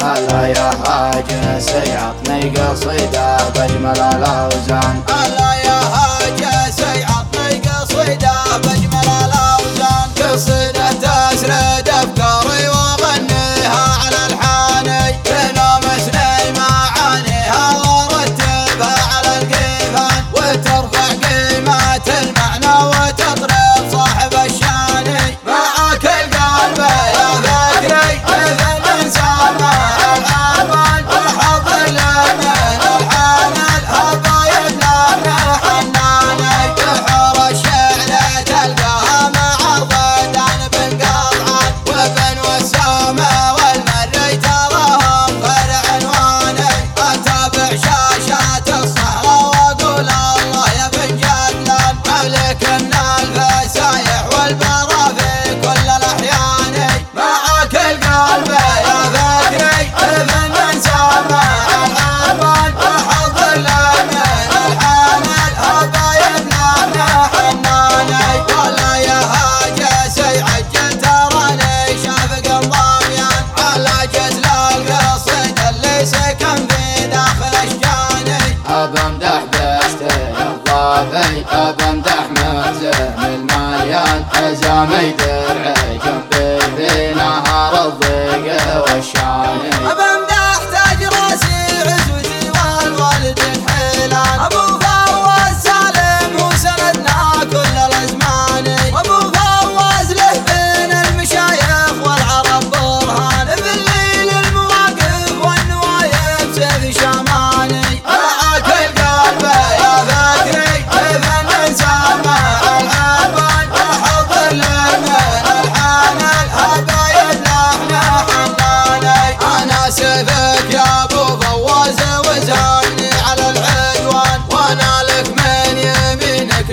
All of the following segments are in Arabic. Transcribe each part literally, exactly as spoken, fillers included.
هلا يا حاج سيعطني قصيدة بأجمل الأوزان. هلا يا حاج سيعطني قصيدة بأجمل الأوزان. قصيدة تسرد أفكاري وأغنيها على ألحاني، تلامسني معانيها وأرتبها على القيفان، وترفع قيمة المعنى وتطرب صاحب الشان. معاك القلب يا فكري كيف الإنسان مع الألوان، والحظ لمن الحان الحبايب لنا حناني. بحور الشعر تلقاها مع ضدان بالقطعان، وبن والسامة والمري تراهم غير عنواني. أتابع شاشات الصحراء وأقول الله يا بن جدلان، مملك من الفسايح والبرا في كل الأحيان. معاك القلب يا فكري كيف الإنسان مع الألوان، والحظ لمن الحان الحبايب لنا حناني. ولا يا حاج سيعجل تراني شافق الضميان، على جزل القصيد اللي سكن في داخل أشجاني. أبمدح بشتي الضافي أبمدح مهزم المليان، حزامي درعي جنبي في نهر الضيق والشان. أبمدح تاج راسي عزوتي والوالد الحيلان، أبو فواز سالم وسندنا كل الأزمان، وأبو فواز له بين المشايخ والعرب برهان، بالليل المواقف والنوايب سيف شماني. معاك القلب يا فكري كيف الإنسان مع الألوان، والحظ لمن الحان الحبايب لنا حناني. أنا سيفك يا أبو فواز وزاني على العدوان، وأنا لك من يمينك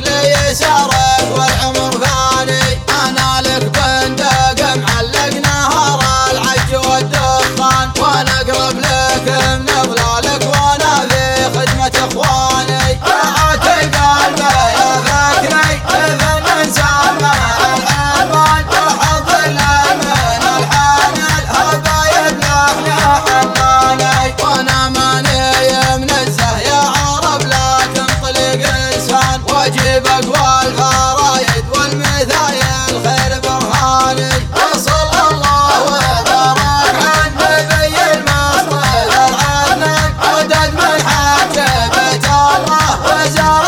ليسارك والعمر فاني. أنا لك بندق معلق نهر العج والدخان، وأنا أقرب لك من ظلالك وأنا في خدمة إخواني. معاك القلب يا فكري كيف الإنسان مع الألوان، والحظ لمن الحان الحبايب لنا حناني. وأنا ماني منزه يا عرب لكن طليق لسان، وأجيب أقوى الفرايد والمثايل خير برهاني. وصل الله وبارك عن نبي المصطفى العدنان، عدد من حج بيت الله وزار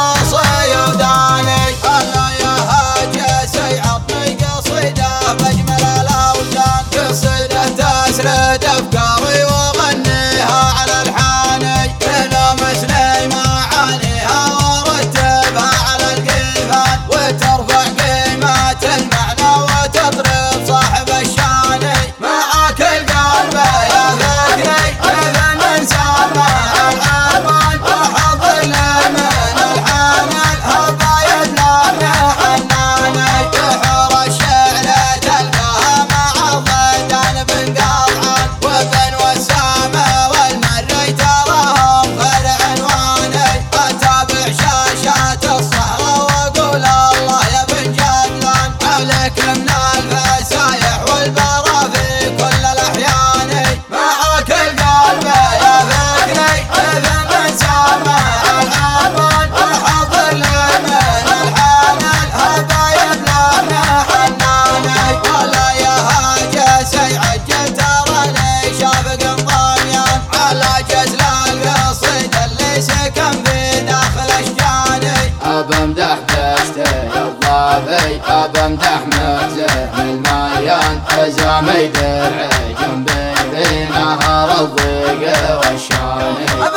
قصي وداني. هلا يا حاج سيعطني قصيدة بأجمل الأوزان، قصيدة تسرد أفكاري وأغنيها على ألحاني، تلامسني معانيها وأرتبها على القيفان، وترفع قيمة المعنى وتطرب صاحب الشان. معاك القلب يا فكري كيف الإنسان مع الألوان، والحظ لمن الحان الحبايب لنا حناني. بحور الشعر تلقاها مع ضدان بالقطعان، وبن والسامة والمري تراهم غير عنواني. أتابع شاشات الصحراء وأقول الله يا بن جدلان، مملك من الفسايح والبرا في كل الأحيان. معاك القلب يا فكري كيف الإنسان مع الألوان، والحظ لمن الحان الحبايب لنا حناني. ولا يا حاج سيعجل تراني شافق الضميان، على جزل القصيد اللي سكن في داخل أشجاني. أبمدح بشتي الضافي أبمدح مهزم المليان، حزامي درعي جنبي في نهر الضيق والشان.